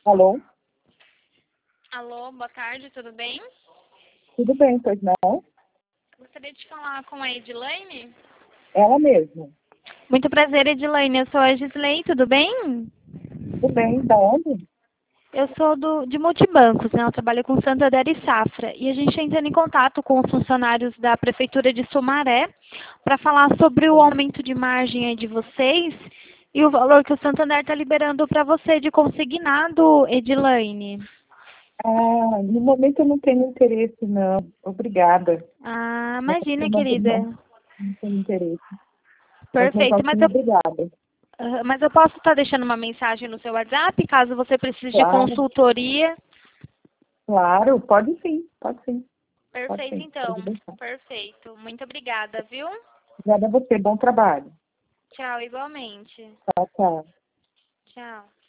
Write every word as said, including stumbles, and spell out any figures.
Alô? Alô, boa tarde, tudo bem? Tudo bem, pois não? Gostaria de falar com a Edilene. Ela mesma. Muito prazer, Edilene. Eu sou a Gisley, tudo bem? Tudo bem, da onde? Eu sou do, de multibancos, né? Eu trabalho com Santander e Safra. E a gente está entrando em contato com os funcionários da Prefeitura de Sumaré para falar sobre o aumento de margem aí de vocês e o valor que o Santander está liberando para você de consignado, Edilene. Ah, no momento eu não tenho interesse, não. Obrigada. Ah, Não, imagina, não, querida. não, não tenho interesse. Mas mesmo Perfeito, mas assim, eu obrigada. Ah, mas eu posso estar deixando uma mensagem no seu WhatsApp, caso você precise de Claro, consultoria. claro, pode sim, pode sim, pode Perfeito, sim, então. pode deixar. Perfeito. Muito obrigada, viu? Obrigada a você, bom trabalho. Tchau, igualmente. Tchau, tchau. Tchau.